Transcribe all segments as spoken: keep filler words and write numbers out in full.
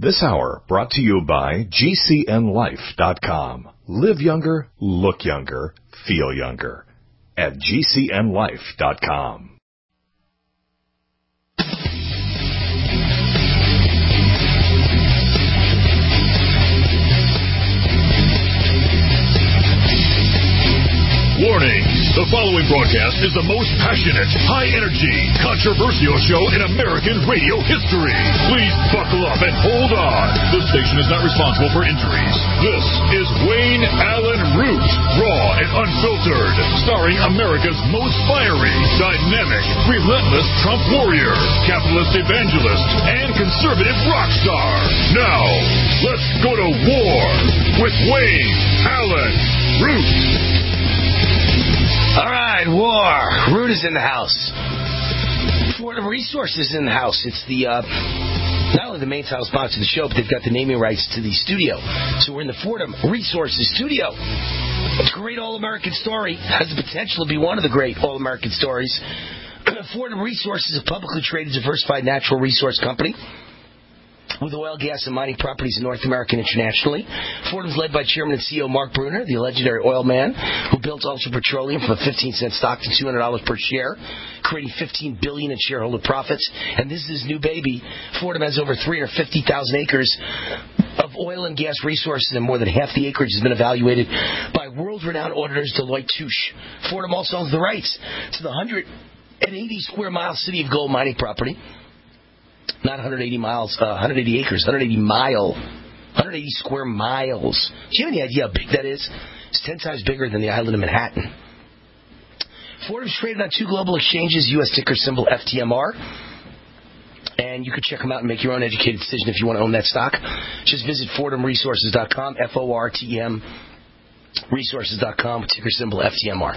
This hour brought to you by G C N life dot com. Live younger, look younger, feel younger at G C N life dot com. Warning, the following broadcast is the most passionate, high-energy, controversial show in American radio history. Please buckle up and hold on. The station is not responsible for injuries. This is Wayne Allen Root, raw and unfiltered, starring America's most fiery, dynamic, relentless Trump warrior, capitalist evangelist, and conservative rock star. Now, let's go to war with Wayne Allen Root. All right, war. Root is in the house. Fordham Resources is in the house. It's the uh, not only the main title sponsor of the show, but they've got the naming rights to the studio. So we're in the Fordham Resources studio. It's a great all-American story. Has the potential to be one of the great all-American stories. Fordham Resources is a publicly traded, diversified natural resource company with oil, gas, and mining properties in North America and internationally. Fordham's led by Chairman and C E O Mark Bruner, the legendary oil man who built Ultra Petroleum from a fifteen cent stock to two hundred dollars per share, creating fifteen billion dollars in shareholder profits. And this is his new baby. Fordham has over three hundred fifty thousand acres of oil and gas resources, and more than half the acreage has been evaluated by world-renowned auditors Deloitte Touche. Fordham also owns the rights to the one hundred eighty square mile City of Gold mining property. Not one hundred eighty miles, uh, one hundred eighty acres, one hundred eighty mile, one hundred eighty square miles. Do you have any idea how big that is? It's ten times bigger than the island of Manhattan. Fordham's traded on two global exchanges, U S ticker symbol F T M R. And you can check them out and make your own educated decision if you want to own that stock. Just visit Fordham Resources dot com, F O R T E M Resources dot com, ticker symbol F T M R.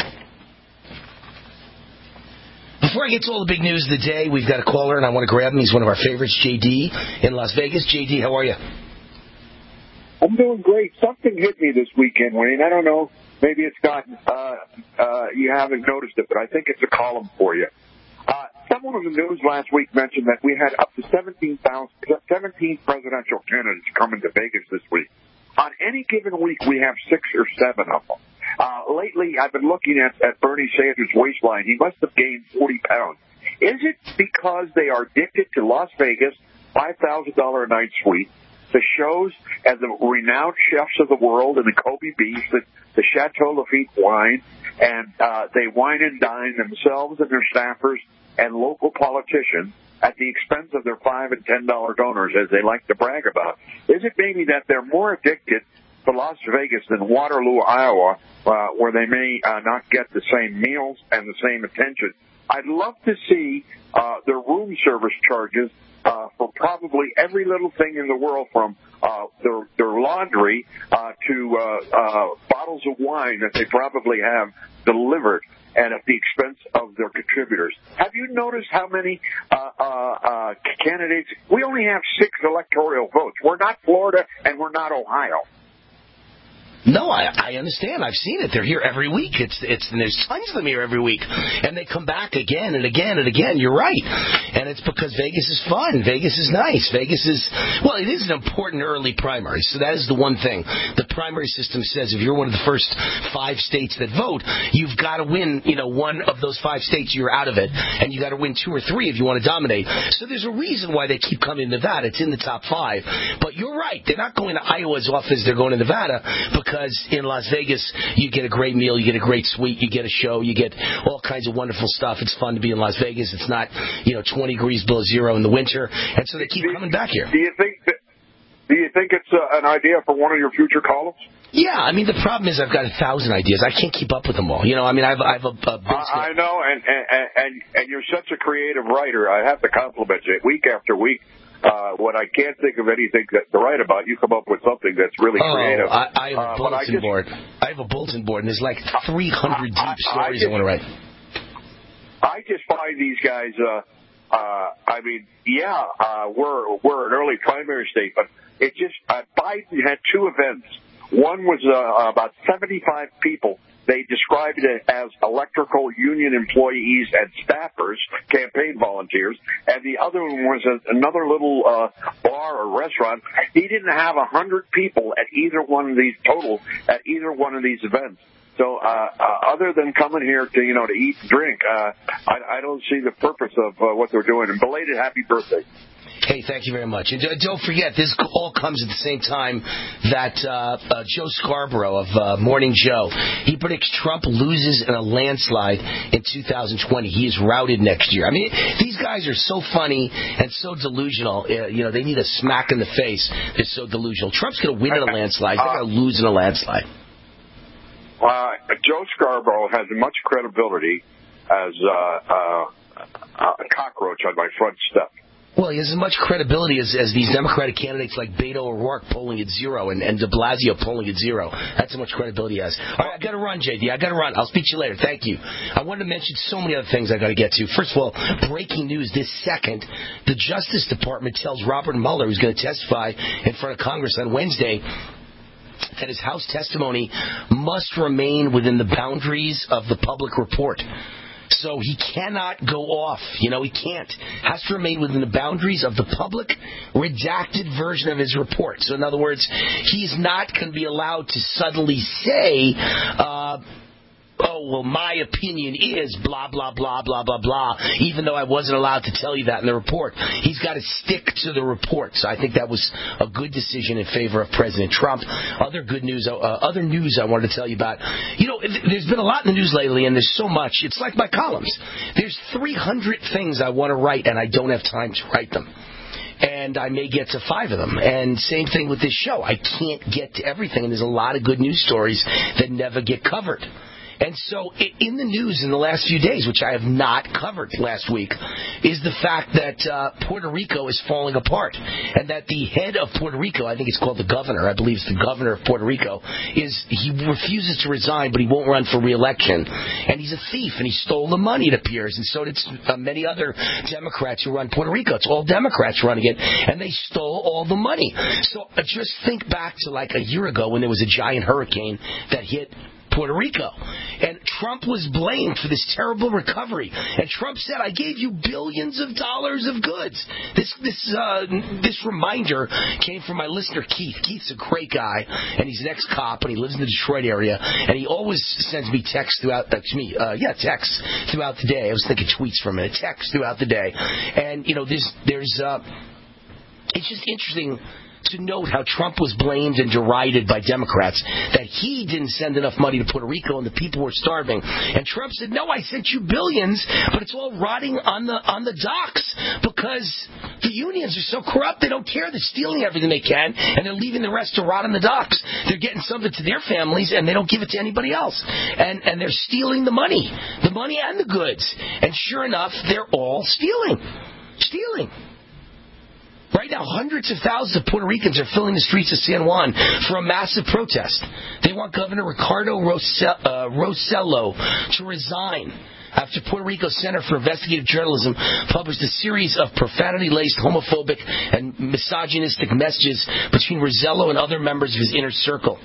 Before I get to all the big news of the day, we've got a caller, and I want to grab him. He's one of our favorites, J D, in Las Vegas. J D, how are you? I'm doing great. Something hit me this weekend, Wayne. I don't know. Maybe it's gotten, uh, uh, you haven't noticed it, but I think it's a column for you. Uh, someone in the news last week mentioned that we had up to seventeen thousand, seventeen presidential candidates coming to Vegas this week. On any given week, we have six or seven of them. Uh, lately, I've been looking at, at Bernie Sanders' waistline. He must have gained forty pounds. Is it because they are addicted to Las Vegas, five thousand dollars a night suite, the shows and the renowned chefs of the world and the Kobe beef, the, the Chateau Lafite wine, and uh, they wine and dine themselves and their staffers and local politicians at the expense of their five and ten dollar donors, as they like to brag about? Is it maybe that they're more addicted to Las Vegas than Waterloo, Iowa, uh, where they may uh, not get the same meals and the same attention? I'd love to see uh, their room service charges uh, for probably every little thing in the world, from uh, their, their laundry uh, to uh, uh, bottles of wine that they probably have delivered, and at the expense of their contributors. Have you noticed how many uh, uh, uh, candidates? We only have six electoral votes. We're not Florida, and we're not Ohio. No, I, I understand. I've seen it. They're here every week. It's it's and there's tons of them here every week, and they come back again and again and again. You're right, and it's because Vegas is fun. Vegas is nice. Vegas is well, it is an important early primary. So that is the one thing. The primary system says if you're one of the first five states that vote, you've got to win. You know, one of those five states, you're out of it, and you got to win two or three if you want to dominate. So there's a reason why they keep coming to Nevada. It's in the top five. But you're right. They're not going to Iowa as often as they're going to Nevada because. Because in Las Vegas, you get a great meal, you get a great suite, you get a show, you get all kinds of wonderful stuff. It's fun to be in Las Vegas. It's not, you know, twenty degrees below zero in the winter, and so they keep do, coming back here. Do you think that, do you think it's uh, an idea for one of your future columns? Yeah, I mean, the problem is I've got a thousand ideas. I can't keep up with them all. You know, I mean, I've, I've a, a big I, I know, and, and and and you're such a creative writer. I have to compliment you. Week after week. Uh, when I can't think of anything that to write about, you come up with something that's really oh, creative. I, I have a uh, bulletin I just, board. I have a bulletin board, and there's like three hundred deep I, I, stories I, just, I want to write. I just find these guys, uh, uh, I mean, yeah, uh, we're, we're an early primary state, but it just, uh, Biden had two events. One was uh, about seventy-five people they described it as electrical union employees and staffers, campaign volunteers, and the other one was a, another little uh, bar or restaurant. He didn't have a hundred people at either one of these total at either one of these events. So, uh, uh, other than coming here to, you know, to eat and drink, uh, I, I don't see the purpose of uh, what they're doing. And belated happy birthday. Hey, thank you very much. And don't forget, this all comes at the same time that uh, uh, Joe Scarborough of uh, Morning Joe, he predicts Trump loses in a landslide in two thousand twenty. He is routed next year. I mean, these guys are so funny and so delusional. Uh, you know, they need a smack in the face. They're so delusional. Trump's going to win in a landslide. They're going to lose in a landslide. Uh, Joe Scarborough has as much credibility as uh, uh, a cockroach on my front step. Well, he has as much credibility as, as these Democratic candidates like Beto O'Rourke polling at zero and, and de Blasio polling at zero. That's how much credibility he has. All right, I got to run, J D. I got to run. I'll speak to you later. Thank you. I wanted to mention so many other things I got to get to. First of all, breaking news this second. The Justice Department tells Robert Mueller, who's going to testify in front of Congress on Wednesday, that his House testimony must remain within the boundaries of the public report. So he cannot go off. You know, he can't. Has to remain within the boundaries of the public redacted version of his report. So in other words, he's not going to be allowed to suddenly say, uh, oh, well, my opinion is blah, blah, blah, blah, blah, blah, even though I wasn't allowed to tell you that in the report. He's got to stick to the report. So I think that was a good decision in favor of President Trump. Other good news, uh, other news I wanted to tell you about. You know, there's been a lot in the news lately, and there's so much. It's like my columns. There's three hundred things I want to write, and I don't have time to write them. And I may get to five of them. And same thing with this show. I can't get to everything, and there's a lot of good news stories that never get covered. And so in the news in the last few days, which I have not covered last week, is the fact that uh, Puerto Rico is falling apart. And that the head of Puerto Rico, I think it's called the governor, I believe it's the governor of Puerto Rico, is he refuses to resign, but he won't run for re-election. And he's a thief, and he stole the money, it appears. And so did uh, many other Democrats who run Puerto Rico. It's all Democrats running it, and they stole all the money. So uh, just think back to like a year ago when there was a giant hurricane that hit Puerto Rico. And Trump was blamed for this terrible recovery. And Trump said, I gave you billions of dollars of goods. This this uh, this reminder came from my listener, Keith. Keith's a great guy, and he's an ex-cop, and he lives in the Detroit area. And he always sends me texts throughout, uh, to me, uh, yeah, texts throughout the day. I was thinking tweets for a minute. Texts throughout the day. And, you know, there's, there's uh, it's just interesting to note how Trump was blamed and derided by Democrats, that he didn't send enough money to Puerto Rico and the people were starving. And Trump said, no, I sent you billions, but it's all rotting on the on the docks because the unions are so corrupt, they don't care. They're stealing everything they can, and they're leaving the rest to rot on the docks. They're getting something to their families, and they don't give it to anybody else. And, and they're stealing the money, the money and the goods. And sure enough, they're all stealing. Stealing. Right now, hundreds of thousands of Puerto Ricans are filling the streets of San Juan for a massive protest. They want Governor Ricardo Rossello to resign after Puerto Rico Center for Investigative Journalism published a series of profanity-laced, homophobic, and misogynistic messages between Rossello and other members of his inner circle.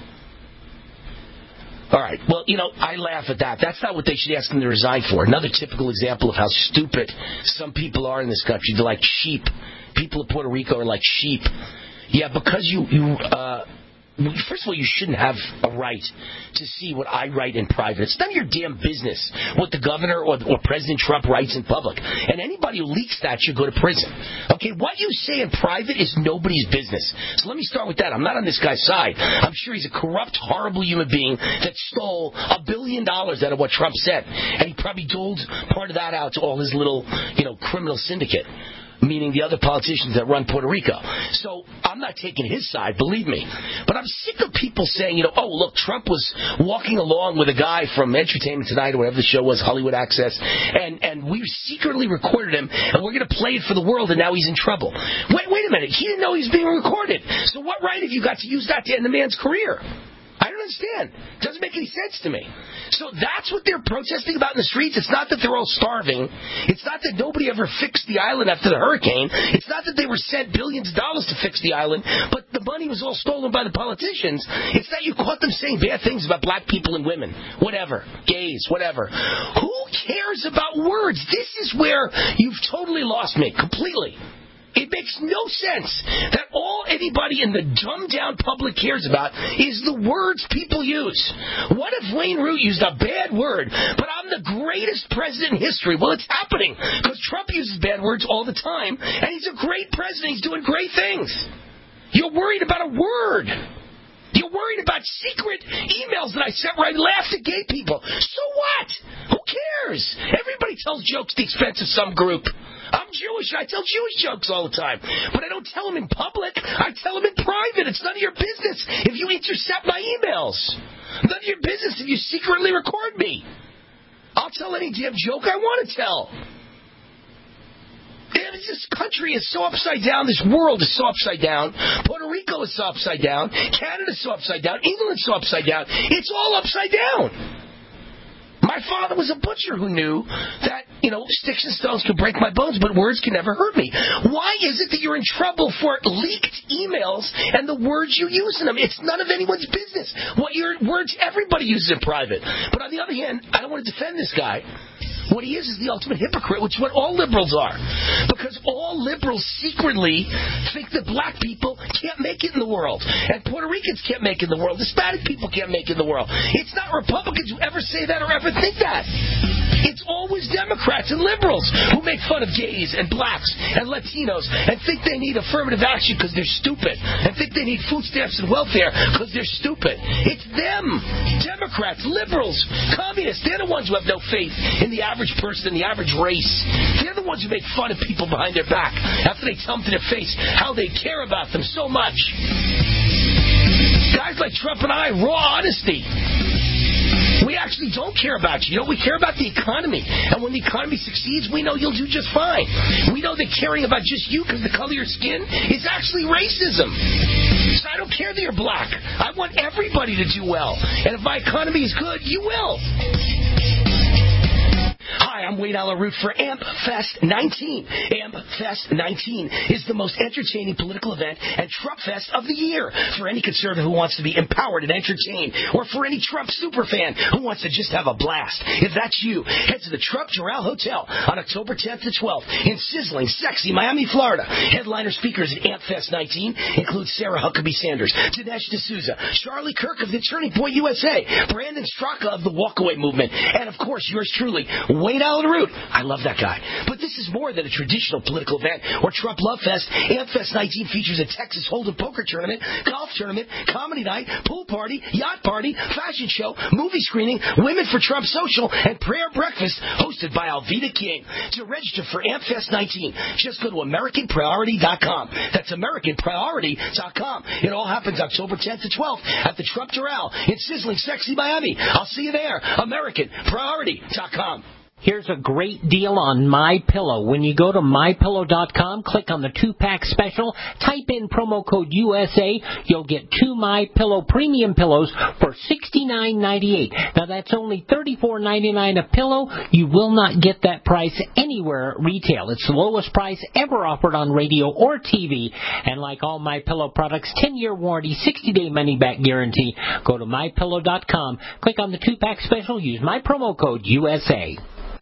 All right. Well, you know, I laugh at that. That's not what they should ask him to resign for. Another typical example of how stupid some people are in this country. They're like sheep. People of Puerto Rico are like sheep. Yeah, because you, you uh, first of all, you shouldn't have a right to see what I write in private. It's none of your damn business what the governor or, or President Trump writes in public. And anybody who leaks that should go to prison. Okay, what you say in private is nobody's business. So let me start with that. I'm not on this guy's side. I'm sure he's a corrupt, horrible human being that stole a billion dollars out of what Trump said. And he probably doled part of that out to all his little, you know, criminal syndicate, meaning the other politicians that run Puerto Rico. So I'm not taking his side, believe me. But I'm sick of people saying, you know, oh, look, Trump was walking along with a guy from Entertainment Tonight or whatever the show was, Hollywood Access, and, and we secretly recorded him, and we're going to play it for the world, and now he's in trouble. Wait, wait a minute. He didn't know he was being recorded. So what right have you got to use that to end the man's career? I don't understand. It doesn't make any sense to me. So that's what they're protesting about in the streets. It's not that they're all starving. It's not that nobody ever fixed the island after the hurricane. It's not that they were sent billions of dollars to fix the island. But the money money was all stolen by the politicians. It's that you caught them saying bad things about black people and women, whatever, gays, whatever. Who cares about words? This is where you've totally lost me, completely. It makes no sense that all anybody in the dumbed-down public cares about is the words people use. What if Wayne Root used a bad word, but I'm the greatest president in history? Well, it's happening, because Trump uses bad words all the time, and he's a great president. He's doing great things. You're worried about a word. You're worried about secret emails that I sent where I laughed at gay people. So what? Who cares? Everybody tells jokes at the expense of some group. I'm Jewish. I tell Jewish jokes all the time. But I don't tell them in public. I tell them in private. It's none of your business if you intercept my emails. None of your business if you secretly record me. I'll tell any damn joke I want to tell. Damn, this country is so upside down. This world is so upside down. Puerto Rico is so upside down. Canada is so upside down. England is so upside down. It's all upside down. My father was a butcher who knew that, you know, sticks and stones can break my bones, but words can never hurt me. Why is it that you're in trouble for leaked emails and the words you use in them? It's none of anyone's business. What your words everybody uses in private. But on the other hand, I don't want to defend this guy. What he is is the ultimate hypocrite, which is what all liberals are. Because all liberals secretly think that black people can't make it in the world. And Puerto Ricans can't make it in the world. Hispanic people can't make it in the world. It's not Republicans who ever say that or ever think that. It's always Democrats and liberals who make fun of gays and blacks and Latinos and think they need affirmative action because they're stupid and think they need food stamps and welfare because they're stupid. It's them. Democrats, liberals, communists, they're the ones who have no faith in the average person, the average race. They're the ones who make fun of people behind their back after they tell them to their face how they care about them so much. Guys like Trump and I, raw honesty. We actually don't care about you. You know, we care about the economy. And when the economy succeeds, we know you'll do just fine. We know that caring about just you because the color of your skin is actually racism. So I don't care that you're black. I want everybody to do well. And if my economy is good, you will. Hi, I'm Wayne Allyn Root for A M P Fest nineteen. A M P Fest nineteen is the most entertaining political event and Trump Fest of the year for any conservative who wants to be empowered and entertained, or for any Trump superfan who wants to just have a blast. If that's you, head to the Trump Doral Hotel on October tenth to twelfth in sizzling, sexy Miami, Florida. Headliner speakers at A M P Fest nineteen include Sarah Huckabee Sanders, Dinesh D'Souza, Charlie Kirk of the Turning Point U S A, Brandon Straka of the Walkaway Movement, and of course yours truly, Wayne Allyn Root. I love that guy. But this is more than a traditional political event or Trump Love Fest. A M P Fest nineteen features a Texas Hold'em poker tournament, golf tournament, comedy night, pool party, yacht party, fashion show, movie screening, Women for Trump social, and prayer breakfast hosted by Alveda King. To register for A M P Fest nineteen, just go to American Priority dot com. That's American Priority dot com. It all happens October tenth to twelfth at the Trump Doral in sizzling, sexy Miami. I'll see you there. American Priority dot com. Here's a great deal on MyPillow. When you go to My Pillow dot com, click on the two-pack special, type in promo code U S A, you'll get two MyPillow premium pillows for sixty-nine ninety-eight. Now, that's only thirty-four ninety-nine a pillow. You will not get that price anywhere at retail. It's the lowest price ever offered on radio or T V. And like all MyPillow products, ten-year warranty, sixty-day money-back guarantee. Go to My Pillow dot com, click on the two-pack special, use my promo code U S A.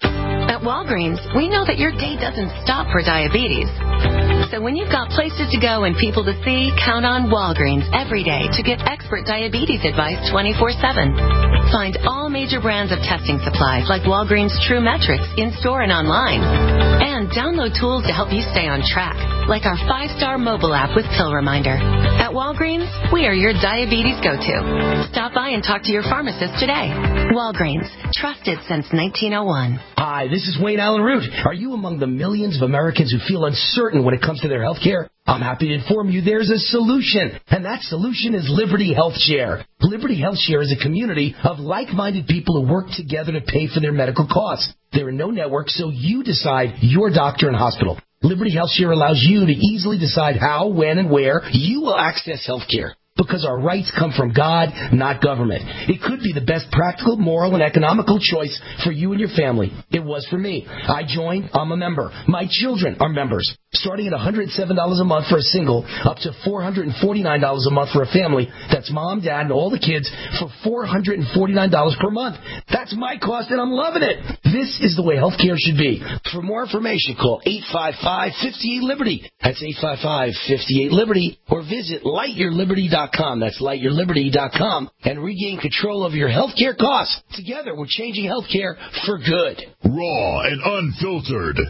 At Walgreens, we know that your day doesn't stop for diabetes. So when you've got places to go and people to see, count on Walgreens every day to get expert diabetes advice twenty-four seven. Find all major brands of testing supplies like Walgreens True Metrics in-store and online. And download tools to help you stay on track, like our five-star mobile app with Pill Reminder. At Walgreens, we are your diabetes go-to. Stop by and talk to your pharmacist today. Walgreens, trusted since nineteen oh one. Hi, this is Wayne Allyn Root. Are you among the millions of Americans who feel uncertain when it comes to their health care? I'm happy to inform you there's a solution, and that solution is Liberty Health Share. Liberty Health Share is a community of like-minded people who work together to pay for their medical costs. There are no networks, so you decide your doctor and hospital. Liberty Health Share allows you to easily decide how, when, and where you will access health care. because our rights come from God, not government. It could be the best practical, moral, and economical choice for you and your family. It was for me. I joined. I'm a member. My children are members. Starting at one hundred seven dollars a month for a single, up to four hundred forty-nine dollars a month for a family. That's mom, dad, and all the kids for four hundred forty-nine dollars per month. That's my cost, and I'm loving it. This is the way healthcare should be. For more information, call eight five five, five eight, Liberty. That's eight five five, five eight, Liberty. Or visit light your liberty dot com. That's light your liberty dot com. And regain control of your healthcare costs. Together, we're changing healthcare for good. Raw and unfiltered.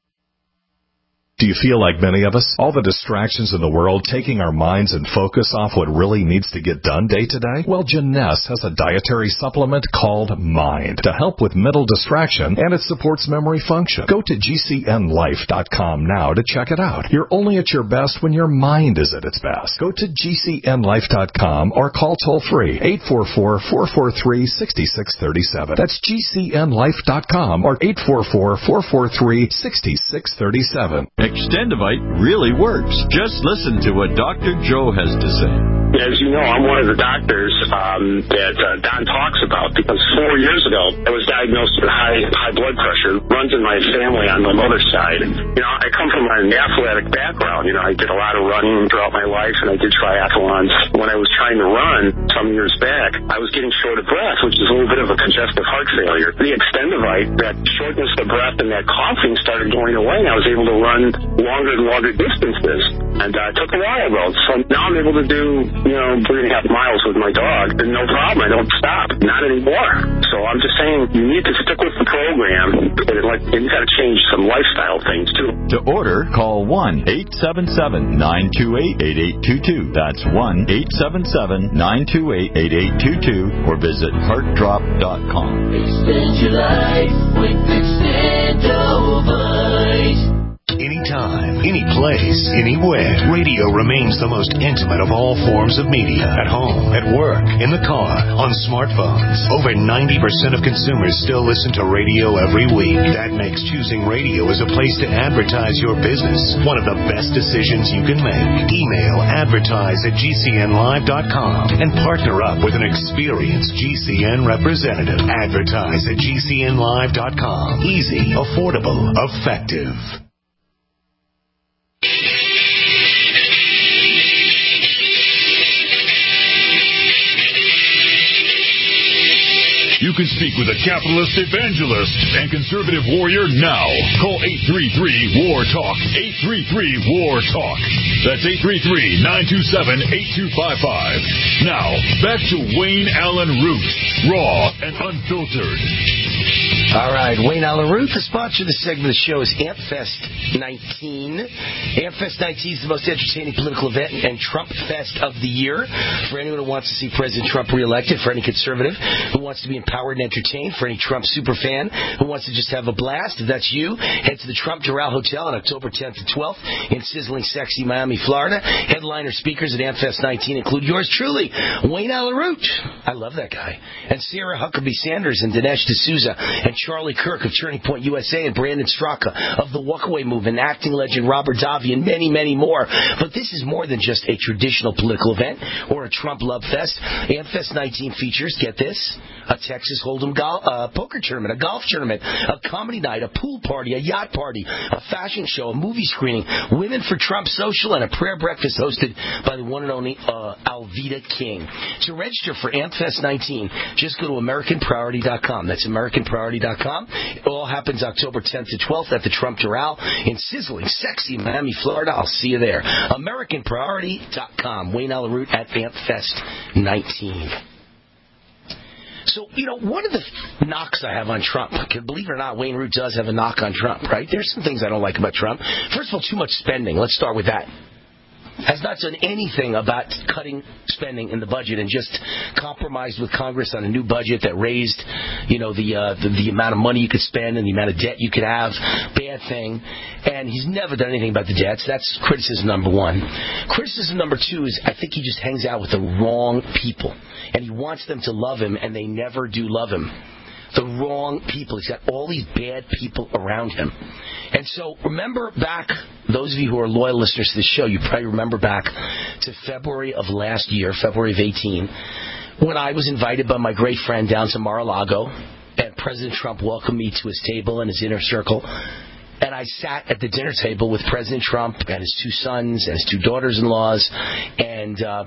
Do you feel like many of us? All the distractions in the world taking our minds and focus off what really needs to get done day to day? Well, Janess has a dietary supplement called Mind to help with mental distraction, and it supports memory function. Go to G C N life dot com now to check it out. You're only at your best when your mind is at its best. Go to G C N life dot com or call toll-free eight four four, four four three, six six three seven. That's G C N life dot com or eight four four, four four three, six six three seven. Extendivite really works. Just listen to what Doctor Joe has to say. As you know, I'm one of the doctors um, that uh, Don talks about, because four years ago I was diagnosed with high high blood pressure. It runs in my family on my mother's side. You know, I come from an athletic background. You know, I did a lot of running throughout my life, and I did triathlons. When I was trying to run some years back, I was getting short of breath, which is a little bit of a congestive heart failure. The Extendivite, that shortness of breath and that coughing started going away, and I was able to run longer and longer distances. And uh, it took a while, though. So now I'm able to do, you know, three and a half miles with my dog, and no problem. I don't stop. Not anymore. So I'm just saying, you need to stick with the program, and, it, like, and you got to change some lifestyle things, too. To order, call one eight seven seven, nine two eight, eight eight two two. That's one eight seven seven, nine two eight, eight eight two two, or visit heart drop dot com. Extend your life with Extendivite. Anytime, any place, anywhere, radio remains the most intimate of all forms of media. At home, at work, in the car, on smartphones. Over ninety percent of consumers still listen to radio every week. That makes choosing radio as a place to advertise your business one of the best decisions you can make. Email advertise at G C N live dot com and partner up with an experienced G C N representative. Advertise at G C N live dot com. Easy, affordable, effective. You can speak with a capitalist evangelist and conservative warrior now. Call eight three three, W A R, TALK. eight three three, W A R, TALK. That's eight three three, nine two seven, eight two five five. Now, back to Wayne Allen Root, raw and unfiltered. All right, Wayne Allen Root. The sponsor of this segment of the show is AmpFest nineteen. AmpFest nineteen is the most entertaining political event and Trump Fest of the year. For anyone who wants to see President Trump reelected, for any conservative who wants to be empowered and entertained, for any Trump superfan who wants to just have a blast, if that's you, head to the Trump Doral Hotel on October tenth and twelfth in sizzling, sexy Miami, Florida. Headliner speakers at AmpFest nineteen include yours truly, Wayne Allen Root. I love that guy. And Sarah Huckabee Sanders and Dinesh D'Souza and Charlie Kirk of Turning Point U S A and Brandon Straka of the Walkaway Movement, acting legend Robert Davi, and many, many more. But this is more than just a traditional political event or a Trump love fest. AmpFest nineteen features, get this, a Texas Hold'em golf, uh, poker tournament, a golf tournament, a comedy night, a pool party, a yacht party, a fashion show, a movie screening, Women for Trump social, and a prayer breakfast hosted by the one and only uh, Alveda King. To register for AmpFest nineteen, just go to American Priority dot com. That's American Priority dot com. It all happens October tenth to twelfth at the Trump Doral in sizzling, sexy Miami, Florida. I'll see you there. American Priority dot com. Wayne Allen Root at AmpFest nineteen. So, you know, one of the knocks I have on Trump, believe it or not, Wayne Root does have a knock on Trump, right? There's some things I don't like about Trump. First of all, too much spending. Let's start with that. Has not done anything about cutting spending in the budget and just compromised with Congress on a new budget that raised, you know, the, uh, the the amount of money you could spend and the amount of debt you could have. Bad thing. And he's never done anything about the debts. That's criticism number one. Criticism number two is I think he just hangs out with the wrong people. And he wants them to love him, and they never do love him. the wrong people. He's got all these bad people around him. And so remember back, those of you who are loyal listeners to the show, you probably remember back to February of last year, February of eighteen, when I was invited by my great friend down to Mar-a-Lago, and President Trump welcomed me to his table and his inner circle. And I sat at the dinner table with President Trump and his two sons and his two daughters-in-laws and uh,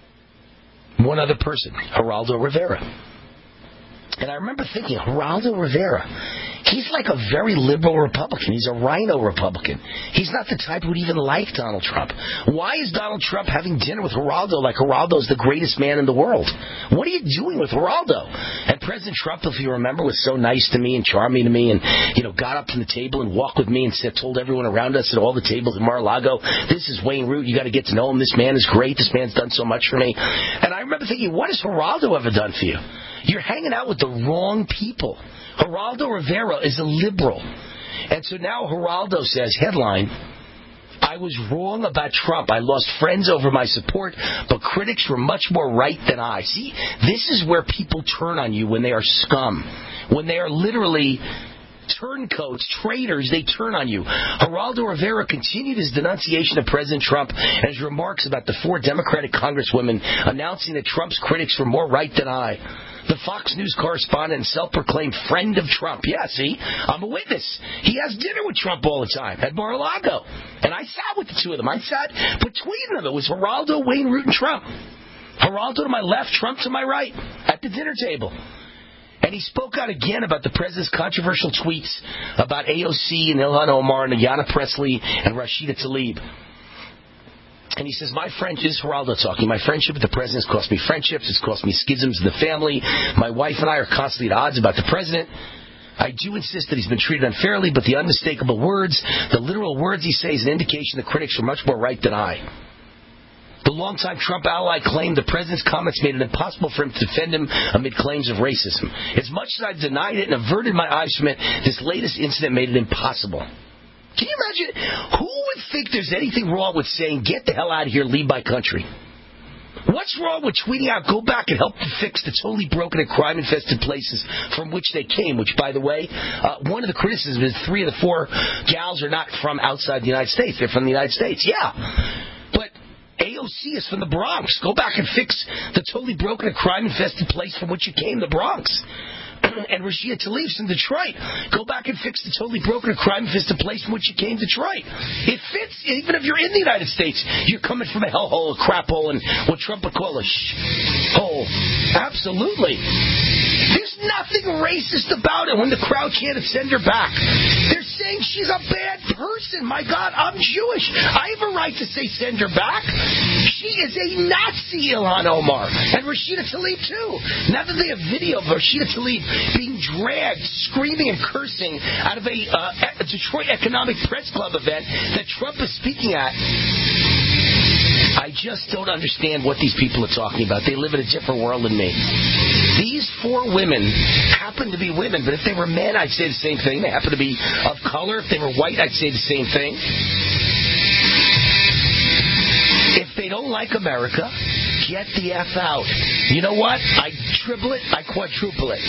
one other person, Geraldo Rivera. And I remember thinking, Geraldo Rivera, he's like a very liberal Republican. He's a rhino Republican. He's not the type who would even like Donald Trump. Why is Donald Trump having dinner with Geraldo like Geraldo's the greatest man in the world? What are you doing with Geraldo? And President Trump, if you remember, was so nice to me and charming to me and, you know, got up from the table and walked with me and said, told everyone around us at all the tables at Mar-a-Lago, this is Wayne Root. You got to get to know him. This man is great. This man's done so much for me. And I remember thinking, what has Geraldo ever done for you? You're hanging out with the wrong people. Geraldo Rivera is a liberal. And so now Geraldo says, headline, I was wrong about Trump. I lost friends over my support, but critics were much more right than I. See, this is where people turn on you when they are scum. When they are literally turncoats, traitors, they turn on you. Geraldo Rivera continued his denunciation of President Trump and his remarks about the four Democratic congresswomen announcing that Trump's critics were more right than I. The Fox News correspondent and self-proclaimed friend of Trump. Yeah, see, I'm a witness. He has dinner with Trump all the time at Mar-a-Lago. And I sat with the two of them. I sat between them. It was Geraldo, Wayne Root, and Trump. Geraldo to my left, Trump to my right at the dinner table. And he spoke out again about the president's controversial tweets about A O C and Ilhan Omar and Ayanna Pressley and Rashida Tlaib. And he says, my friend, this is Geraldo talking, my friendship with the president has cost me friendships, it's cost me schisms in the family. My wife and I are constantly at odds about the president. I do insist that he's been treated unfairly, but the unmistakable words, the literal words he says, is an indication that critics are much more right than I. The longtime Trump ally claimed the president's comments made it impossible for him to defend him amid claims of racism. As much as I denied it and averted my eyes from it, this latest incident made it impossible. Can you imagine? Who would think there's anything wrong with saying, get the hell out of here, leave my country? What's wrong with tweeting out, go back and help to fix the totally broken and crime-infested places from which they came, which, by the way, uh, one of the criticisms is three of the four gals are not from outside the United States. They're from the United States. Yeah. But A O C is from the Bronx. Go back and fix the totally broken and crime-infested place from which you came, the Bronx. And Rashida Tlaib's from Detroit. Go back and fix the totally broken and crime-infested place from which you came, Detroit. It fits, even if you're in the United States. You're coming from a hellhole, a crap hole, and what Trump would call a sh- hole. Absolutely. There's nothing racist about it when the crowd can't send her back. They're saying she's a bad person. My God, I'm Jewish. I have a right to say send her back. She is a Nazi, Ilhan Omar. And Rashida Tlaib, too. Now that they have video of Rashida Tlaib being dragged, screaming and cursing out of a, uh, a Detroit Economic Press Club event that Trump is speaking at. I just don't understand what these people are talking about. They live in a different world than me. These four women happen to be women, but if they were men, I'd say the same thing. They happen to be of color. If they were white, I'd say the same thing. If they don't like America, get the F out. You know what? I triple it, I quadruple it.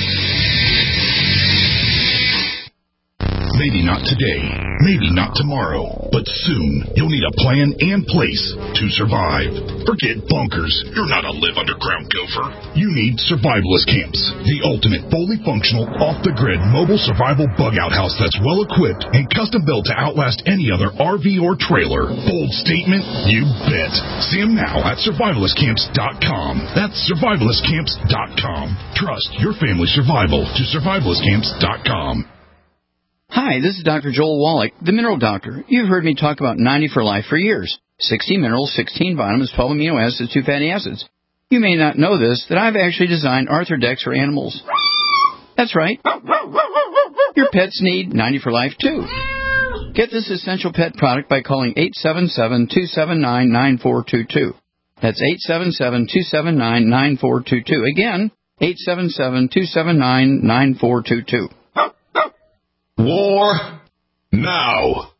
Maybe not today, maybe not tomorrow, but soon you'll need a plan and place to survive. Forget bunkers. You're not a live underground gopher. You need survivalist camps, the ultimate fully functional, off-the-grid mobile survival bug-out house that's well-equipped and custom-built to outlast any other R V or trailer. Bold statement? You bet. See them now at survivalist camps dot com. That's survivalist camps dot com. Trust your family's survival to survivalist camps dot com. Hi, this is Doctor Joel Wallach, the Mineral Doctor. You've heard me talk about ninety for Life for years. sixty minerals, sixteen vitamins, twelve amino acids, two fatty acids. You may not know this, that I've actually designed Arthrodex for animals. That's right. Your pets need ninety for Life, too. Get this essential pet product by calling eight seven seven, two seven nine, nine four two two. That's eight seven seven, two seven nine, nine four two two. Again, eight seven seven, two seven nine, nine four two two. War now.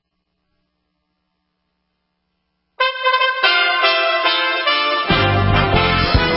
U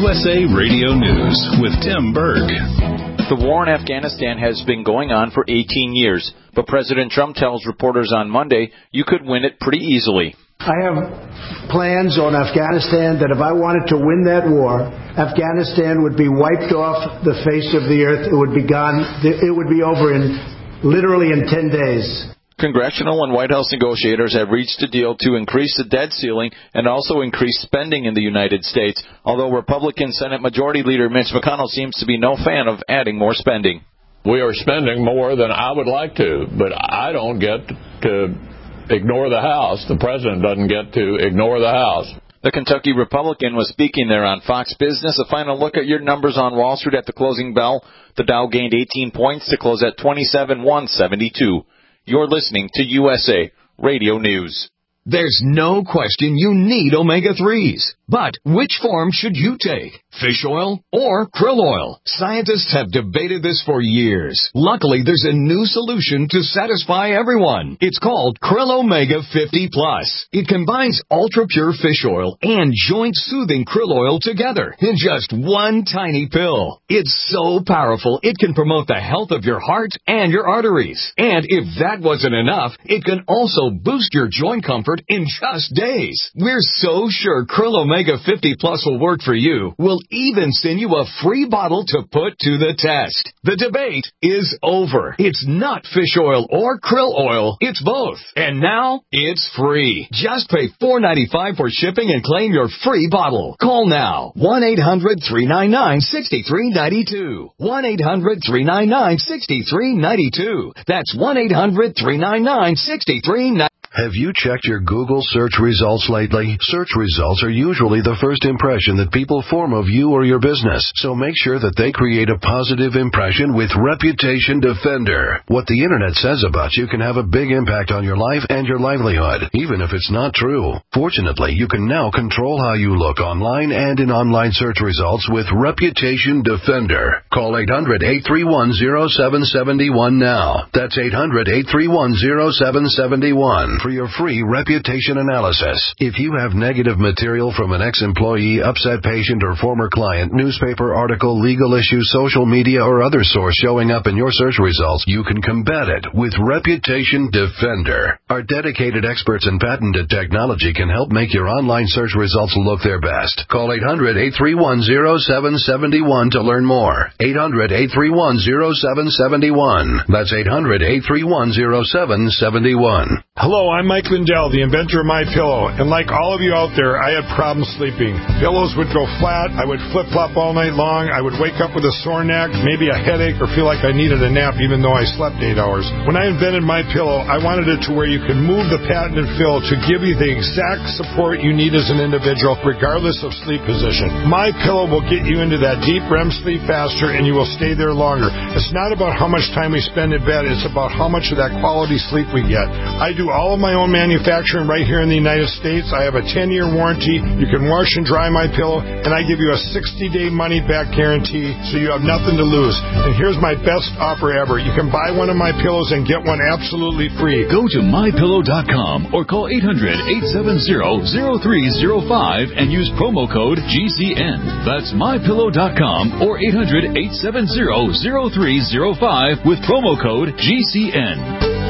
S A Radio News with Tim Berg. The war in Afghanistan has been going on for eighteen years, but President Trump tells reporters on Monday you could win it pretty easily. I have plans on Afghanistan that if I wanted to win that war, Afghanistan would be wiped off the face of the earth. It would be gone. It would be over in literally in ten days. Congressional and White House negotiators have reached a deal to increase the debt ceiling and also increase spending in the United States, although Republican Senate Majority Leader Mitch McConnell seems to be no fan of adding more spending. We are spending more than I would like to, but I don't get to ignore the House. The president doesn't get to ignore the House. The Kentucky Republican was speaking there on Fox Business. A final look at your numbers on Wall Street at the closing bell. The Dow gained eighteen points to close at twenty-seven one seventy-two. You're listening to U S A Radio News. There's no question you need omega threes. But which form should you take? Fish oil or krill oil? Scientists have debated this for years. Luckily, there's a new solution to satisfy everyone. It's called Krill Omega fifty plus. It combines ultra-pure fish oil and joint-soothing krill oil together in just one tiny pill. It's so powerful, it can promote the health of your heart and your arteries. And if that wasn't enough, it can also boost your joint comfort in just days. We're so sure Krill Omega fifty plus will work for you. We'll even send you a free bottle to put to the test. The debate is over. It's not fish oil or krill oil. It's both. And now it's free. Just pay four dollars and ninety-five cents for shipping and claim your free bottle. Call now. one eight hundred three nine nine six three nine two. one eight hundred three nine nine six three nine two. That's one eight hundred three nine nine six three nine two. Have you checked your Google search results lately? Search results are usually the first impression that people form of you or your business, so make sure that they create a positive impression with Reputation Defender. What the internet says about you can have a big impact on your life and your livelihood, even if it's not true. Fortunately, you can now control how you look online and in online search results with Reputation Defender. Call eight hundred eight three one oh seven seven one now. That's eight hundred eight three one oh seven seven one. For your free reputation analysis. If you have negative material from an ex-employee, upset patient, or former client, newspaper article, legal issue, social media, or other source showing up in your search results, you can combat it with Reputation Defender. Our dedicated experts in patented technology can help make your online search results look their best. Call eight hundred eight three one oh seven seven one to learn more. eight hundred eight three one oh seven seven one. That's eight hundred eight three one oh seven seven one. Hello, I'm Mike Lindell, the inventor of MyPillow, and like all of you out there, I had problems sleeping. Pillows would go flat, I would flip-flop all night long, I would wake up with a sore neck, maybe a headache, or feel like I needed a nap even though I slept eight hours. When I invented MyPillow, I wanted it to where you can move the patented fill to give you the exact support you need as an individual, regardless of sleep position. MyPillow will get you into that deep R E M sleep faster, and you will stay there longer. It's not about how much time we spend in bed, it's about how much of that quality sleep we get. I do all of my own manufacturing right here in the United States. I have a ten-year warranty. You can wash and dry my pillow, and I give you a sixty-day money-back guarantee, so you have nothing to lose. And here's my best offer ever. You can buy one of my pillows and get one absolutely free. Go to my pillow dot com or call eight hundred eight seven zero zero three zero five and use promo code G C N. That's my pillow dot com or eight hundred eight seven zero zero three zero five with promo code G C N.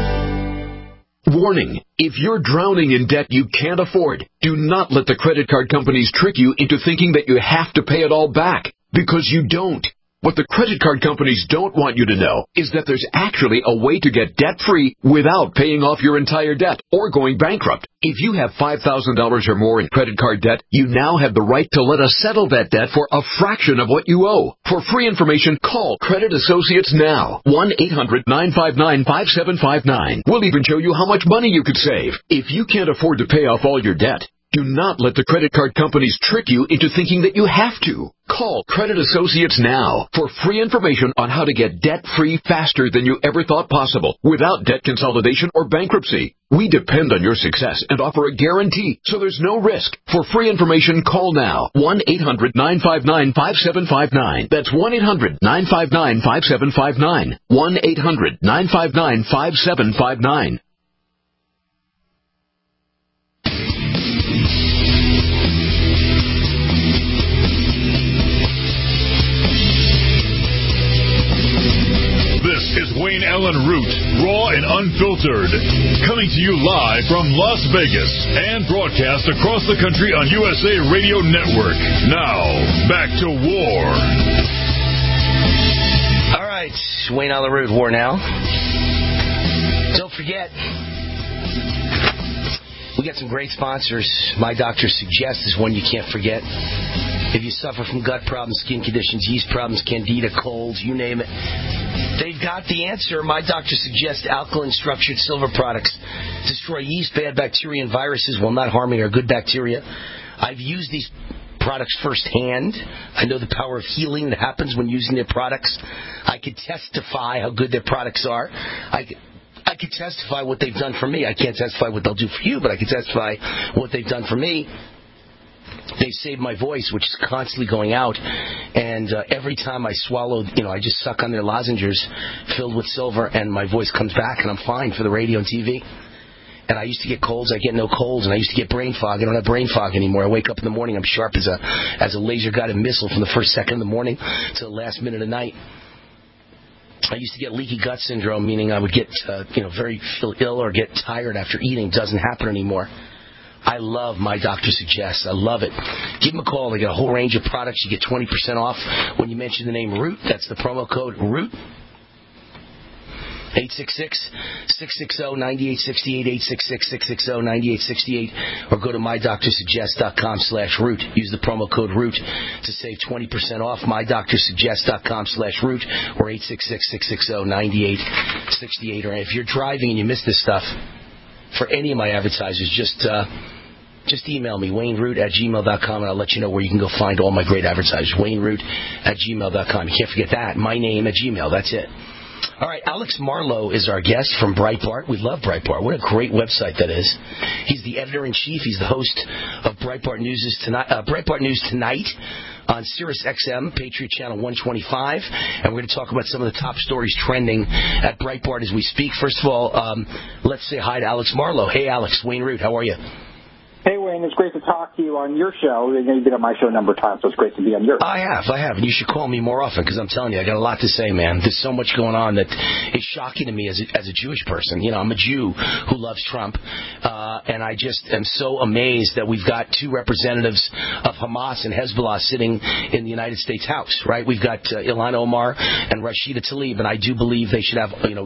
Warning, if you're drowning in debt you can't afford, do not let the credit card companies trick you into thinking that you have to pay it all back, because you don't. What the credit card companies don't want you to know is that there's actually a way to get debt-free without paying off your entire debt or going bankrupt. If you have five thousand dollars or more in credit card debt, you now have the right to let us settle that debt for a fraction of what you owe. For free information, call Credit Associates now. one eight hundred nine five nine five seven five nine. We'll even show you how much money you could save. If you can't afford to pay off all your debt, do not let the credit card companies trick you into thinking that you have to. Call Credit Associates now for free information on how to get debt-free faster than you ever thought possible without debt consolidation or bankruptcy. We depend on your success and offer a guarantee, so there's no risk. For free information, call now. one eight hundred nine five nine five seven five nine. That's one eight hundred nine five nine five seven five nine. one eight hundred nine five nine five seven five nine. Island Root, raw and unfiltered. Coming to you live from Las Vegas and broadcast across the country on U S A Radio Network. Now, back to war. All right, Wayne Island Root, War Now. Don't forget, we got some great sponsors. My Doctor Suggests is one you can't forget. If you suffer from gut problems, skin conditions, yeast problems, candida, colds, you name it, they've got the answer. My Doctor Suggests alkaline structured silver products destroy yeast, bad bacteria, and viruses while not harming our good bacteria. I've used these products firsthand. I know the power of healing that happens when using their products. I can testify how good their products are. I can, I can testify what they've done for me. I can't testify what they'll do for you, but I can testify what they've done for me. They saved my voice, which is constantly going out, and uh, every time I swallow, you know, I just suck on their lozenges filled with silver, and my voice comes back, and I'm fine for the radio and T V. And I used to get colds, I get no colds, and I used to get brain fog. I don't have brain fog anymore. I wake up in the morning, I'm sharp as a as a laser-guided missile from the first second in the morning to the last minute of the night. I used to get leaky gut syndrome, meaning I would get, uh, you know, very feel ill or get tired after eating. It doesn't happen anymore. I love My Doctor Suggests. I love it. Give them a call. They got a whole range of products. You get twenty percent off when you mention the name Root. That's the promo code Root. eight six six, six six zero, nine eight six eight, eight six six, six six zero, nine eight six eight, or go to my doctor suggest dot com slash root. Use the promo code root to save twenty percent off. my doctor suggest dot com slash root or eight six six, six six zero, nine eight six eight. Or if you're driving and you miss this stuff, for any of my advertisers, just uh, just email me, wayne root at gmail dot com, and I'll let you know where you can go find all my great advertisers. wayne root at gmail dot com. You can't forget that. My name at Gmail. That's it. All right, Alex Marlowe is our guest from Breitbart. We love Breitbart. What a great website that is. He's the editor-in-chief. He's the host of Breitbart News Tonight, uh, Breitbart News Tonight on Sirius X M, Patriot Channel one twenty-five. And we're going to talk about some of the top stories trending at Breitbart as we speak. First of all, um, let's say hi to Alex Marlowe. Hey, Alex. Wayne Root, how are you? Hey, Wayne, it's great to talk to you on your show. You've been on my show a number of times, so it's great to be on yours. I have, I have. And you should call me more often because I'm telling you, I got a lot to say, man. There's so much going on that is shocking to me as a, as a Jewish person. You know, I'm a Jew who loves Trump, uh, and I just am so amazed that we've got two representatives of Hamas and Hezbollah sitting in the United States House, right? We've got uh, Ilhan Omar and Rashida Tlaib, and I do believe they should have, you know,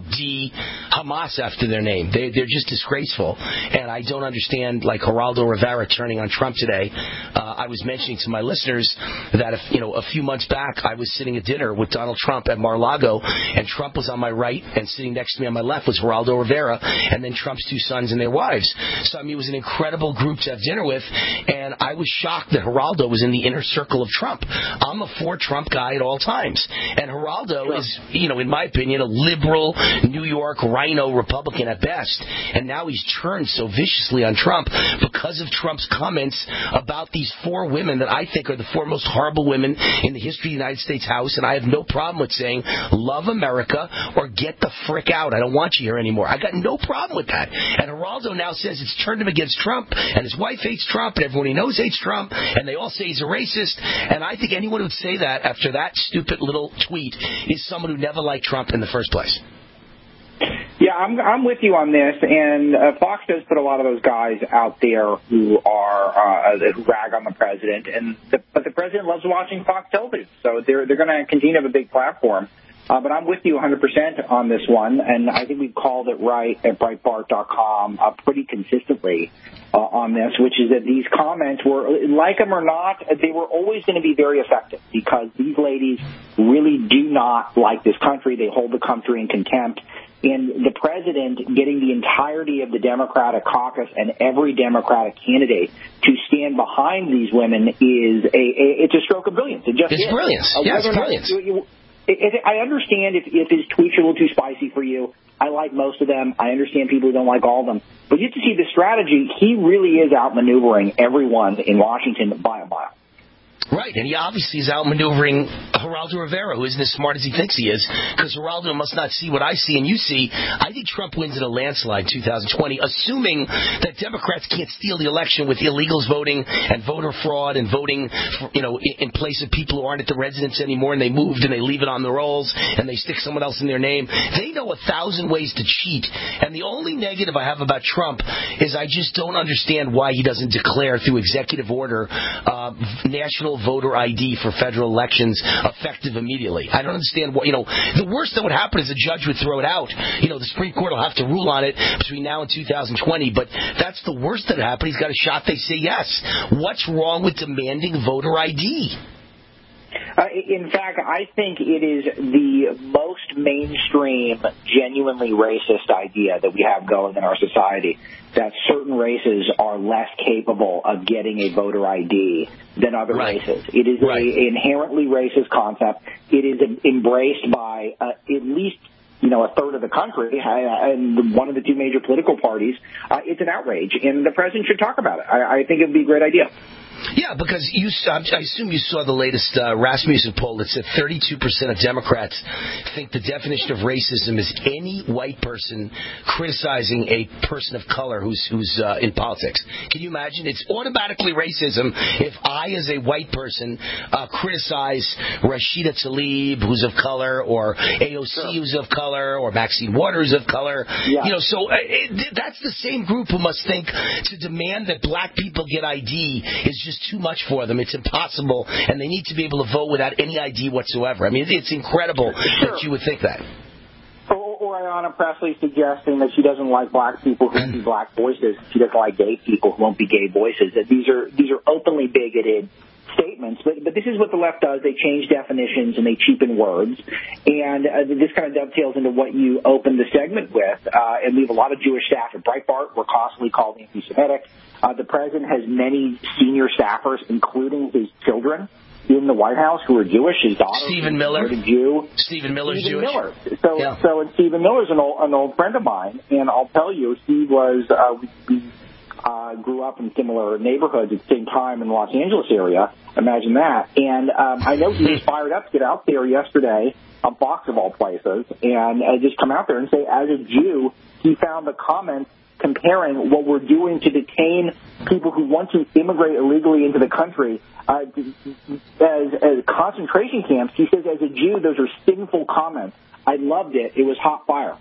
D-Hamas after their name. They, they're just disgraceful, and I don't understand, like, Geraldo Rivera turning on Trump today. Uh, I was mentioning to my listeners that if, you know, a few months back I was sitting at dinner with Donald Trump at Mar-a-Lago, and Trump was on my right, and sitting next to me on my left was Geraldo Rivera, and then Trump's two sons and their wives. So, I mean, it was an incredible group to have dinner with, and I was shocked that Geraldo was in the inner circle of Trump. I'm a for-Trump guy at all times, and Geraldo sure. is, you know, in my opinion, a liberal New York rhino Republican at best, and now he's turned so viciously on Trump because of Trump's comments about these four women that I think are the four most horrible women in the history of the United States House, and I have no problem with saying, love America or get the frick out. I don't want you here anymore. I got no problem with that. And Geraldo now says it's turned him against Trump, and his wife hates Trump, and everyone he knows hates Trump, and they all say he's a racist, and I think anyone who would say that after that stupid little tweet is someone who never liked Trump in the first place. Yeah, I'm I'm with you on this, and uh, Fox does put a lot of those guys out there who are uh, who rag on the president, and the, but the president loves watching Fox television, so they're they're going to continue to have a big platform. Uh, but I'm with you one hundred percent on this one, and I think we've called it right at Breitbart dot com uh, pretty consistently uh, on this, which is that these comments were, like them or not, they were always going to be very effective because these ladies really do not like this country. They hold the country in contempt. And the president getting the entirety of the Democratic caucus and every Democratic candidate to stand behind these women is a, a it's a stroke of brilliance. It just it's is. brilliance. Uh, yeah, it's brilliance. You, you, it, it, I understand if, if his tweets are a little too spicy for you. I like most of them. I understand people who don't like all of them. But you have to see the strategy. He really is outmaneuvering everyone in Washington by a mile. Right, and he obviously is outmaneuvering Geraldo Rivera, who isn't as smart as he thinks he is, because Geraldo must not see what I see and you see. I think Trump wins in a landslide in two thousand twenty, assuming that Democrats can't steal the election with illegals voting and voter fraud and voting, for, you know, in, in place of people who aren't at the residence anymore and they moved and they leave it on the rolls and they stick someone else in their name. They know a thousand ways to cheat, and the only negative I have about Trump is I just don't understand why he doesn't declare through executive order uh, national voter I D for federal elections effective immediately. I don't understand what, you know, the worst that would happen is a judge would throw it out. You know, the Supreme Court will have to rule on it between now and two thousand twenty, but that's the worst that would happen. He's got a shot, they say yes. What's wrong with demanding voter I D? Uh, in fact, I think it is the most mainstream, genuinely racist idea that we have going in our society, that certain races are less capable of getting a voter I D than other right. races. It is right. an inherently racist concept. It is embraced by uh, at least you know, a third of the country and one of the two major political parties. Uh, it's an outrage, and the president should talk about it. I, I think it would be a great idea. Yeah, because you, I assume you saw the latest uh, Rasmussen poll that said thirty-two percent of Democrats think the definition of racism is any white person criticizing a person of color who's who's uh, in politics. Can you imagine? It's automatically racism if I, as a white person, uh, criticize Rashida Tlaib, who's of color, or A O C, sure. who's of color, or Maxine Waters of color. Yeah. You know, so uh, it, that's the same group who must think to demand that black people get I D is just too much for them. It's impossible, and they need to be able to vote without any I D whatsoever. I mean, it's incredible sure. that you would think that. Or, or Ayanna Pressley suggesting that she doesn't like black people who won't be black voices. She doesn't like gay people who won't be gay voices. That these are these are openly bigoted statements, but but this is what the left does. They change definitions and they cheapen words, and uh, this kind of dovetails into what you opened the segment with. Uh, and we have a lot of Jewish staff at Breitbart. We're constantly called anti-Semitic. Uh, the president has many senior staffers, including his children, in the White House who are Jewish. His daughter, Stephen Miller, a Jew. Stephen Miller's Stephen Jewish. Miller. So, yeah. so, and Stephen Miller's an old, an old friend of mine, and I'll tell you, he was. Uh, we, Uh, grew up in similar neighborhoods at the same time in the Los Angeles area. Imagine that. And um, I know he was fired up to get out there yesterday on Fox of all places and uh, just come out there and say, as a Jew, he found the comments comparing what we're doing to detain people who want to immigrate illegally into the country uh, as, as concentration camps. He says, as a Jew, those are sinful comments. I loved it. It was hot fire.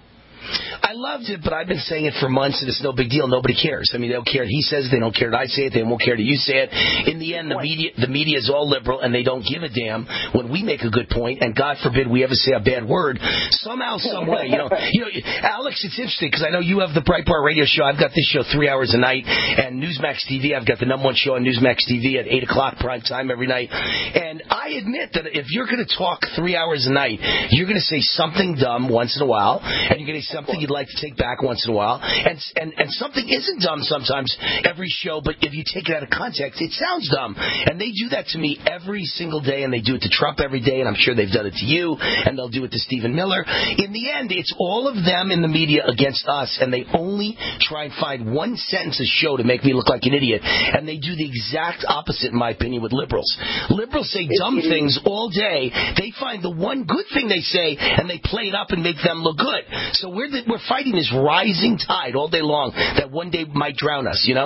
I loved it, but I've been saying it for months, and it's no big deal. Nobody cares. I mean, they don't care. He says it. They don't care that I say it. They won't care that you say it. In the end, the media, the media is all liberal, and they don't give a damn when we make a good point. And God forbid we ever say a bad word. Somehow, some way, you know, you know, Alex, it's interesting because I know you have the Breitbart radio show. I've got this show three hours a night, and Newsmax T V. I've got the number one show on Newsmax T V at eight o'clock prime time every night. And I admit that if you're going to talk three hours a night, you're going to say something dumb once in a while, and you're going to say something you'd like to take back once in a while, and and and something isn't dumb sometimes every show, but if you take it out of context, it sounds dumb. And they do that to me every single day, and they do it to Trump every day, and I'm sure they've done it to you, and they'll do it to Stephen Miller. In the end, it's all of them in the media against us, and they only try and find one sentence a show to make me look like an idiot, and they do the exact opposite, in my opinion, with liberals. Liberals say dumb things all day. They find the one good thing they say, and they play it up and make them look good. So we're the, we're fighting this rising tide all day long that one day might drown us, you know?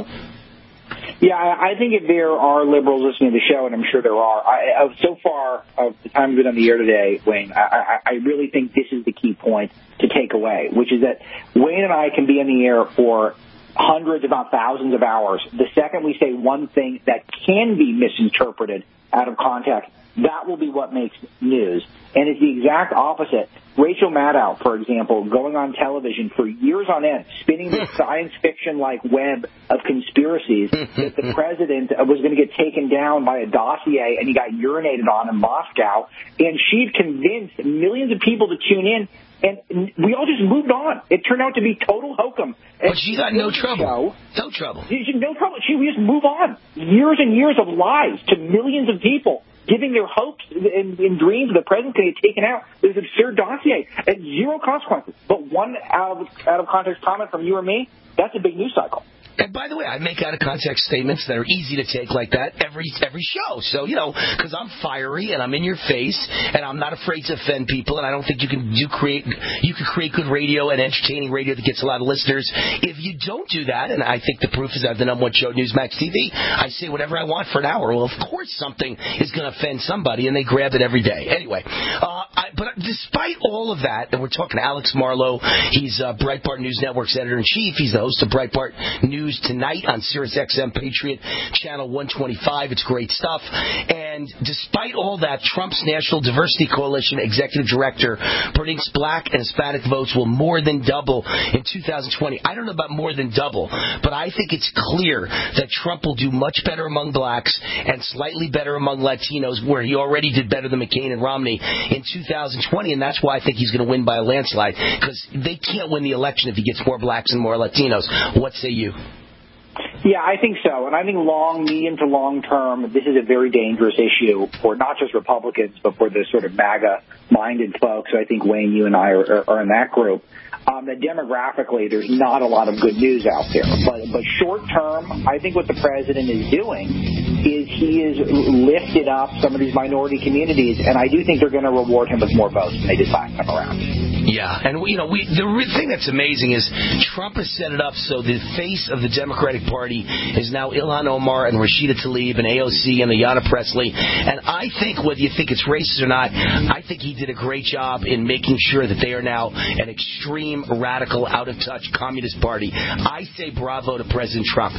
Yeah, I think if there are liberals listening to the show, and I'm sure there are, I, uh, so far of the time we've been on the air today, Wayne, I, I, I really think this is the key point to take away, which is that Wayne and I can be in the air for hundreds, if not thousands of hours. The second we say one thing that can be misinterpreted out of context, that will be what makes news. And it's the exact opposite. Rachel Maddow, for example, going on television for years on end, spinning this science fiction-like web of conspiracies that the president was going to get taken down by a dossier and he got urinated on in Moscow. And she'd convinced millions of people to tune in, and we all just moved on. It turned out to be total hokum. But she got no trouble. No trouble. She, no trouble. She, we just move on. Years and years of lies to millions of people, giving their hopes and, and dreams that the president's going to get taken out. This absurd dossier at zero consequences. But one out of, out of context comment from you or me, that's a big news cycle. And by the way, I make out-of-context statements that are easy to take like that every every show. So, you know, because I'm fiery and I'm in your face and I'm not afraid to offend people, and I don't think you can do create you can create good radio and entertaining radio that gets a lot of listeners. If you don't do that, and I think the proof is I have the number one show, Newsmax T V, I say whatever I want for an hour. Well, of course something is going to offend somebody, and they grab it every day. Anyway, uh, I, but despite all of that, and we're talking to Alex Marlow, he's uh, Breitbart News Network's editor-in-chief. He's the host of Breitbart News Tonight on Sirius X M Patriot Channel one twenty-five. It's great stuff. And despite all that, Trump's National Diversity Coalition executive director predicts black and Hispanic votes will more than double in two thousand twenty. I don't know about more than double, but I think it's clear that Trump will do much better among blacks and slightly better among Latinos, where he already did better than McCain and Romney in two thousand twenty, and that's why I think he's going to win by a landslide, because they can't win the election if he gets more blacks and more Latinos. What say you? Yeah, I think so. And I think long, medium to long term, this is a very dangerous issue for not just Republicans, but for the sort of MAGA-minded folks. I think, Wayne, you and I are, are in that group. Um, that demographically, there's not a lot of good news out there. But, but short term, I think what the president is doing is he has lifted up some of these minority communities, and I do think they're going to reward him with more votes when they decide to come around. Yeah, and you know, we, the thing that's amazing is Trump has set it up so the face of the Democratic Party is now Ilhan Omar and Rashida Tlaib and A O C and Ayanna Pressley. And I think, whether you think it's racist or not, I think he did a great job in making sure that they are now an extreme, radical, out-of-touch communist party. I say bravo to President Trump.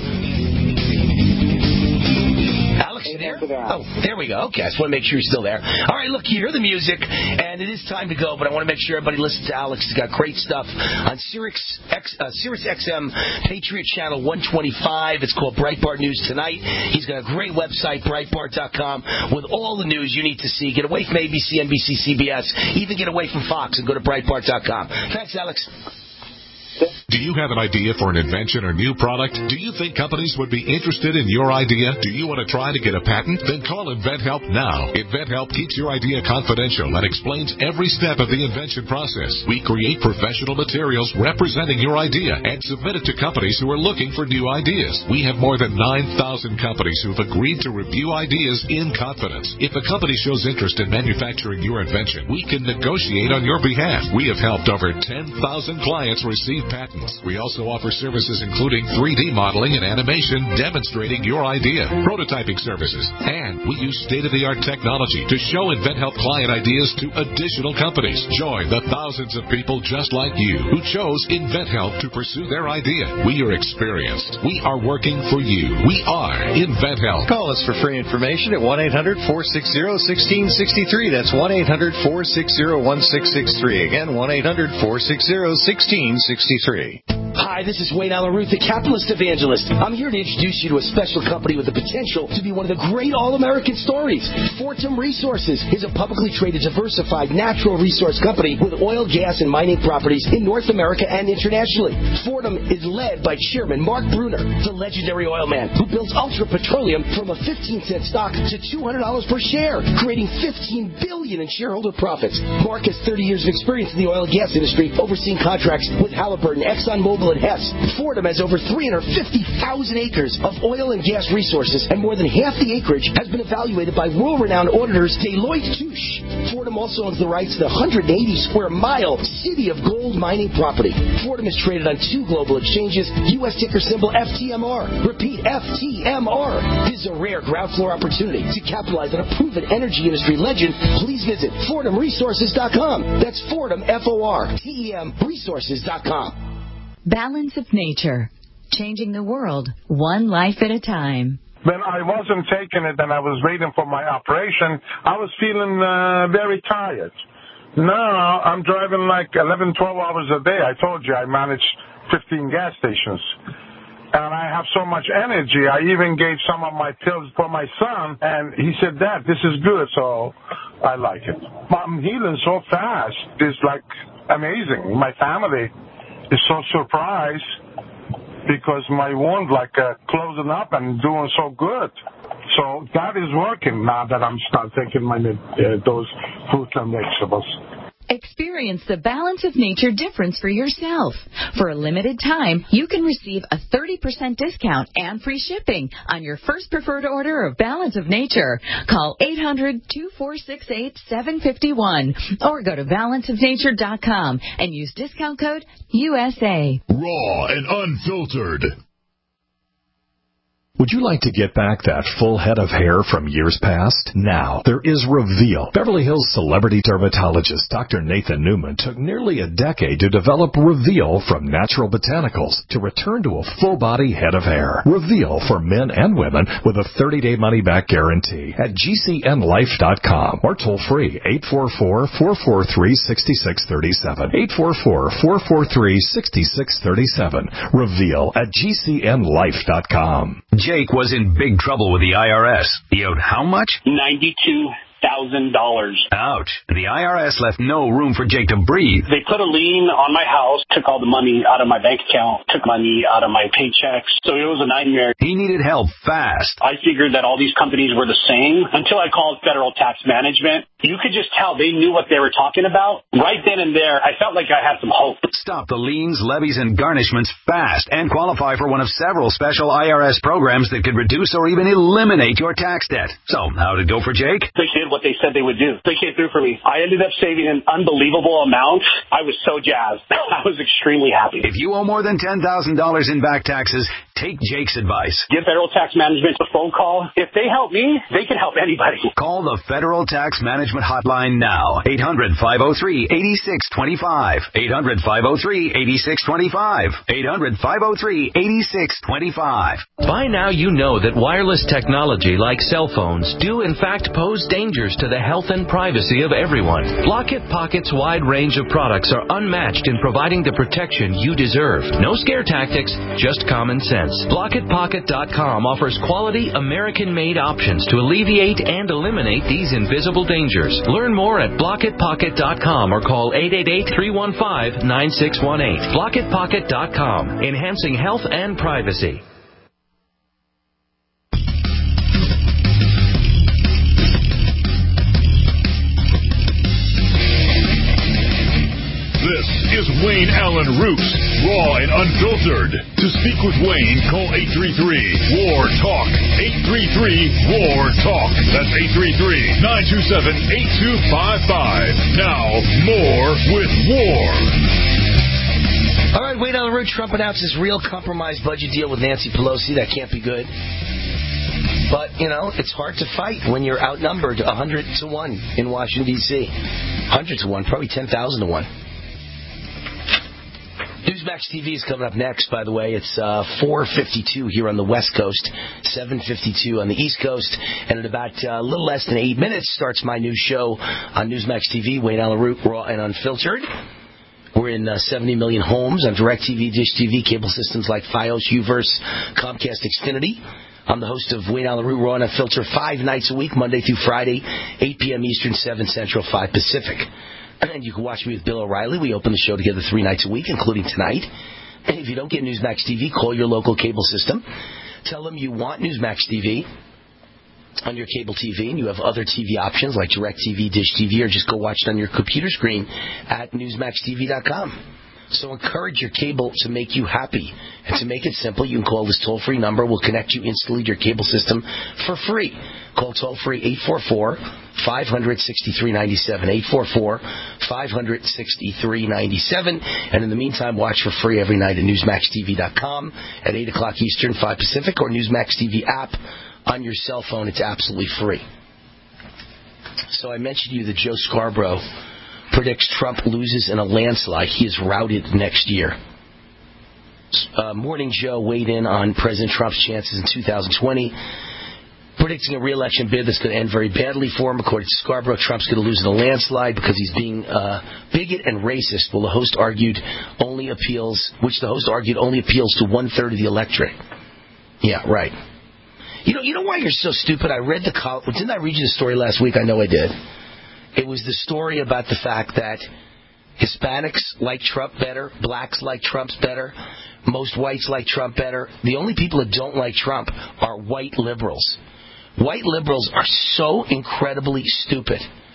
Alex, you there? Oh, there we go. Okay, I just want to make sure you're still there. All right, look, you hear the music, and it is time to go, but I want to make sure everybody listens to Alex. He's got great stuff on Sirius, X, uh, Sirius X M Patriot Channel one twenty-five. It's called Breitbart News Tonight. He's got a great website, Breitbart dot com, with all the news you need to see. Get away from A B C, N B C, C B S, even get away from Fox and go to Breitbart dot com. Thanks, Alex. Do you have an idea for an invention or new product? Do you think companies would be interested in your idea? Do you want to try to get a patent? Then call InventHelp now. InventHelp keeps your idea confidential and explains every step of the invention process. We create professional materials representing your idea and submit it to companies who are looking for new ideas. We have more than nine thousand companies who've agreed to review ideas in confidence. If a company shows interest in manufacturing your invention, we can negotiate on your behalf. We have helped over ten thousand clients receive patents. We also offer services including three D modeling and animation demonstrating your idea, prototyping services, and we use state-of-the-art technology to show InventHelp client ideas to additional companies. Join the thousands of people just like you who chose InventHelp to pursue their idea. We are experienced. We are working for you. We are InventHelp. Call us for free information at one eight hundred, four six zero, one six six three. That's one eight hundred, four six zero, one six six three. Again, one eight hundred, four six zero, one six six three. Hi, this is Wayne Allen Ruth, the capitalist evangelist. I'm here to introduce you to a special company with the potential to be one of the great all-American stories. Fortum Resources is a publicly traded, diversified natural resource company with oil, gas, and mining properties in North America and internationally. Fortum is led by Chairman Mark Bruner, the legendary oil man who builds Ultra Petroleum from a fifteen cent stock to two hundred dollars per share, creating fifteen billion dollars in shareholder profits. Mark has thirty years of experience in the oil and gas industry, overseeing contracts with Halliburton, ExxonMobil, and Hess. Fortum has over three hundred fifty thousand acres of oil and gas resources, and more than half the acreage has been evaluated by world-renowned auditors Deloitte Touche. Fortum also owns the rights to the one hundred eighty square mile City of Gold mining property. Fortum is traded on two global exchanges, U S ticker symbol F T M R. Repeat, F T M R. This is a rare ground floor opportunity to capitalize on a proven energy industry legend. Please visit Fortum Resources dot com. That's Fortum, F O R T E M, Resources dot com. Balance of nature, changing the world one life at a time. When I wasn't taking it and I was waiting for my operation, I was feeling uh, very tired. Now I'm driving like eleven, twelve hours a day. I told you I manage fifteen gas stations. And I have so much energy. I even gave some of my pills for my son, and he said, Dad, this is good, so I like it. I'm healing so fast. It's like amazing. My family is so surprised because my wound like uh, closing up and doing so good. So that is working now that I'm start taking my uh, those fruits and vegetables. Experience the Balance of Nature difference for yourself. For a limited time, you can receive a thirty percent discount and free shipping on your first preferred order of Balance of Nature. Call eight hundred, two four six eight, seven five one or go to balance of nature dot com and use discount code U S A. Raw and unfiltered. Would you like to get back that full head of hair from years past? Now, there is Reveal. Beverly Hills celebrity dermatologist Doctor Nathan Newman took nearly a decade to develop Reveal from natural botanicals to return to a full-body head of hair. Reveal for men and women with a thirty-day money-back guarantee at G C N life dot com or toll-free eight four four, four four three, six six three seven. eight four four, four four three, six six three seven. Reveal at G C N life dot com. Jake was in big trouble with the I R S. He owed how much? ninety-two thousand dollars. Ouch. The I R S left no room for Jake to breathe. They put a lien on my house, took all the money out of my bank account, took money out of my paychecks. So it was a nightmare. He needed help fast. I figured that all these companies were the same until I called Federal Tax Management. You could just tell they knew what they were talking about. Right then and there, I felt like I had some hope. Stop the liens, levies, and garnishments fast and qualify for one of several special I R S programs that could reduce or even eliminate your tax debt. So, how did it go for Jake? They did what they said they would do. They came through for me. I ended up saving an unbelievable amount. I was so jazzed. I was extremely happy. If you owe more than ten thousand dollars in back taxes, take Jake's advice. Give Federal Tax Management a phone call. If they help me, they can help anybody. Call the Federal Tax Management Hotline now. eight hundred, five oh three, eight six two five. eight hundred, five oh three, eight six two five. eight hundred, five oh three, eight six two five. By now you know that wireless technology like cell phones do in fact pose dangers to the health and privacy of everyone. Blockit Pocket's wide range of products are unmatched in providing the protection you deserve. No scare tactics, just common sense. Blockit Pocket dot com offers quality American-made options to alleviate and eliminate these invisible dangers. Learn more at Blockit Pocket dot com or call eight eight eight, three one five, nine six one eight. Blockit Pocket dot com, enhancing health and privacy. This is Wayne Allen Root, raw and unfiltered. To speak with Wayne, call eight three three, W A R, TALK. eight three three, W A R, TALK. That's eight three three, nine two seven, eight two five five. Now, more with War. All right, Wayne Allen Root. Trump announces real compromise budget deal with Nancy Pelosi. That can't be good. But, you know, it's hard to fight when you're outnumbered one hundred to one in Washington, D C one hundred to one, probably ten thousand to one. Newsmax T V is coming up next, by the way. It's uh, four fifty-two here on the West Coast, seven fifty-two on the East Coast. And in about uh, a little less than eight minutes starts my new show on Newsmax T V, Wayne Allen Root, Raw and Unfiltered. We're in uh, seventy million homes on DirecTV, Dish T V, cable systems like Fios, Uverse, Comcast, Xfinity. I'm the host of Wayne Allen Root, Raw and Unfiltered five nights a week, Monday through Friday, eight p.m. Eastern, seven Central, five Pacific. And you can watch me with Bill O'Reilly. We open the show together three nights a week, including tonight. And if you don't get Newsmax T V, call your local cable system. Tell them you want Newsmax T V on your cable T V, and you have other T V options like DirecTV, Dish T V, or just go watch it on your computer screen at newsmax t v dot com. So encourage your cable to make you happy. And to make it simple, you can call this toll-free number. We'll connect you instantly to your cable system for free. Call toll-free eight four four, five hundred, sixty-three ninety-seven, eight four four, five hundred, sixty-three ninety-seven. And in the meantime, watch for free every night at newsmax t v dot com at eight o'clock Eastern, five Pacific, or Newsmax T V app on your cell phone. It's absolutely free. So I mentioned to you that Joe Scarborough predicts Trump loses in a landslide. He is routed next year. Uh, Morning Joe weighed in on President Trump's chances in two thousand twenty, predicting a re-election bid that's going to end very badly for him. According to Scarborough, Trump's going to lose in a landslide because he's being uh, bigot and racist. Well, the host argued only appeals, which the host argued only appeals to one-third of the electorate. Yeah, right. You know, you know why you're so stupid? I read the col- didn't I read you the story last week? I know I did. It was the story about the fact that Hispanics like Trump better, blacks like Trump better, most whites like Trump better. The only people that don't like Trump are white liberals. White liberals are so incredibly stupid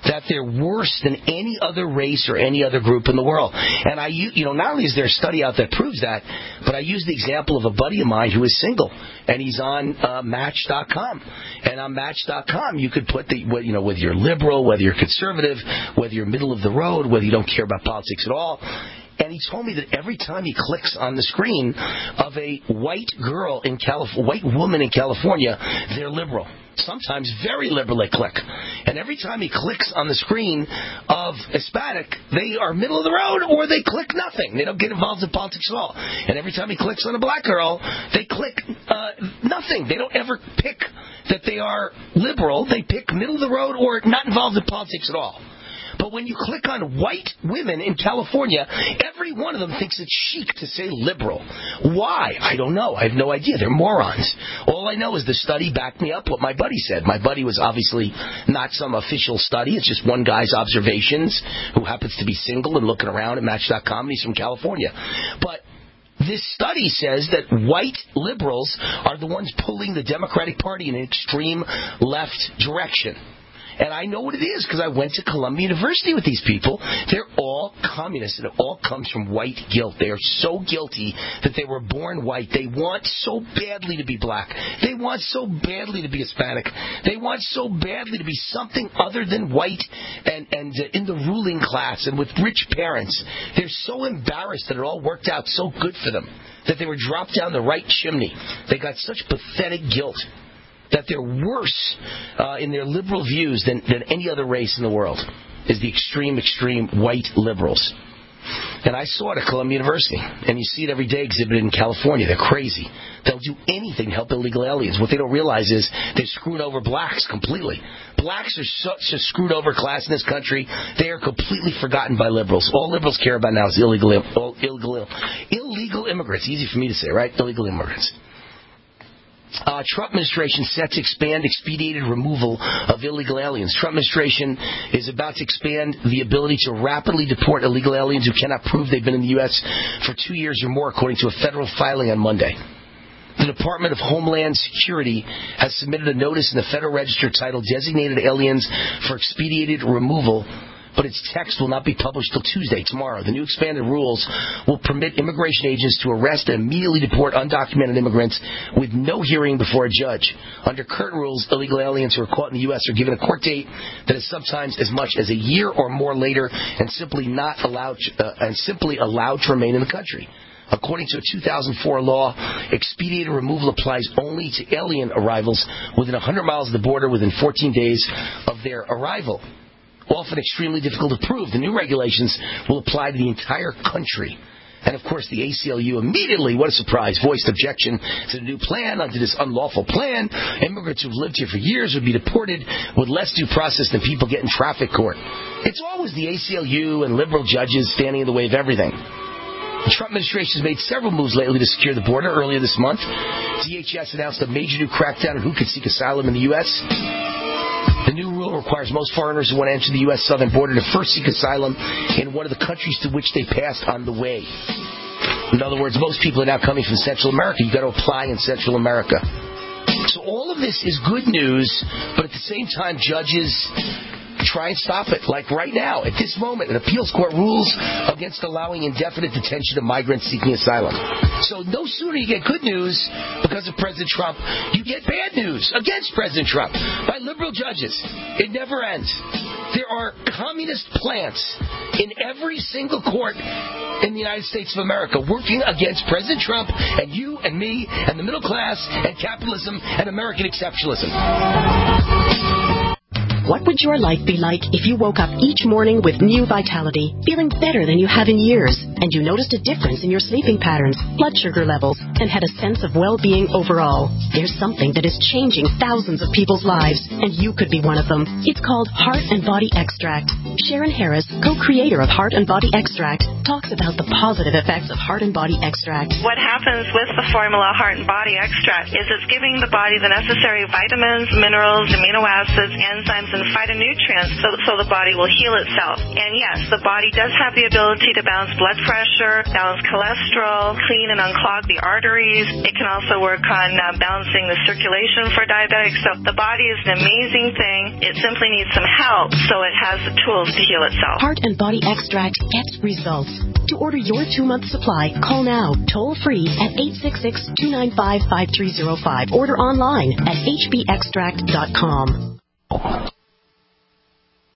that they're worse than any other race or any other group in the world. And I, you know, not only is there a study out that proves that, but I use the example of a buddy of mine who is single, and he's on uh, Match dot com. And on Match dot com, you could put the, you know, whether you're liberal, whether you're conservative, whether you're middle of the road, whether you don't care about politics at all. And he told me that every time he clicks on the screen of a white girl in California, white woman in California, they're liberal. Sometimes very liberal they click. And every time he clicks on the screen of Hispanic, they are middle of the road or they click nothing. They don't get involved in politics at all. And every time he clicks on a black girl, they click uh, nothing. They don't ever pick that they are liberal. They pick middle of the road or not involved in politics at all. But when you click on white women in California, every one of them thinks it's chic to say liberal. Why? I don't know. I have no idea. They're morons. All I know is the study backed me up what my buddy said. My buddy was obviously not some official study. It's just one guy's observations who happens to be single and looking around at Match dot com, and he's from California. But this study says that white liberals are the ones pulling the Democratic Party in an extreme left direction. And I know what it is because I went to Columbia University with these people. They're all communists, and it all comes from white guilt. They are so guilty that they were born white. They want so badly to be black. They want so badly to be Hispanic. They want so badly to be something other than white and, and uh, in the ruling class and with rich parents. They're so embarrassed that it all worked out so good for them, that they were dropped down the right chimney. They got such pathetic guilt that they're worse uh, in their liberal views than, than any other race in the world, is the extreme, extreme white liberals. And I saw it at Columbia University, and you see it every day exhibited in California. They're crazy. They'll do anything to help illegal aliens. What they don't realize is they're screwing over blacks completely. Blacks are such a screwed over class in this country. They are completely forgotten by liberals. All liberals care about now is illegal, illegal, illegal immigrants. Easy for me to say, right? Illegal immigrants. Uh, Trump administration set to expand expedited removal of illegal aliens. Trump administration is about to expand the ability to rapidly deport illegal aliens who cannot prove they've been in the U S for two years or more, according to a federal filing on Monday. The Department of Homeland Security has submitted a notice in the Federal Register titled Designated Aliens for Expedited Removal, but its text will not be published till Tuesday, tomorrow. The new expanded rules will permit immigration agents to arrest and immediately deport undocumented immigrants with no hearing before a judge. Under current rules, illegal aliens who are caught in the U S are given a court date that is sometimes as much as a year or more later, and simply not allowed uh, and simply allowed to remain in the country. According to a two thousand four law, expedited removal applies only to alien arrivals within one hundred miles of the border within fourteen days of their arrival. Often extremely difficult to prove, the new regulations will apply to the entire country. And, of course, the A C L U immediately, what a surprise, voiced objection to the new plan. Under this unlawful plan, immigrants who've lived here for years would be deported with less due process than people get in traffic court. It's always the A C L U and liberal judges standing in the way of everything. The Trump administration has made several moves lately to secure the border. Earlier this month, D H S announced a major new crackdown on who could seek asylum in the U S The new rule requires most foreigners who want to enter the U S southern border to first seek asylum in one of the countries to which they passed on the way. In other words, most people are now coming from Central America. You've got to apply in Central America. So all of this is good news, but at the same time, judges try and stop it. Like right now, at this moment, an appeals court rules against allowing indefinite detention of migrants seeking asylum. So no sooner you get good news because of President Trump, you get bad news against President Trump by liberal judges. It never ends. There are communist plants in every single court in the United States of America working against President Trump and you and me and the middle class and capitalism and American exceptionalism. What would your life be like if you woke up each morning with new vitality, feeling better than you have in years, and you noticed a difference in your sleeping patterns, blood sugar levels, and had a sense of well-being overall? There's something that is changing thousands of people's lives, and you could be one of them. It's called Heart and Body Extract. Sharon Harris, co-creator of Heart and Body Extract, talks about the positive effects of Heart and Body Extract. What happens with the formula Heart and Body Extract is it's giving the body the necessary vitamins, minerals, amino acids, enzymes, and phytonutrients so, so the body will heal itself. And yes, the body does have the ability to balance blood pressure, balance cholesterol, clean and unclog the arteries. It can also work on uh, balancing the circulation for diabetics. So the body is an amazing thing. It simply needs some help, so it has the tools to heal itself. Heart and Body Extract gets results. To order your two-month supply, call now, toll-free at eight six six, two nine five, five three zero five. Order online at h b extract dot com.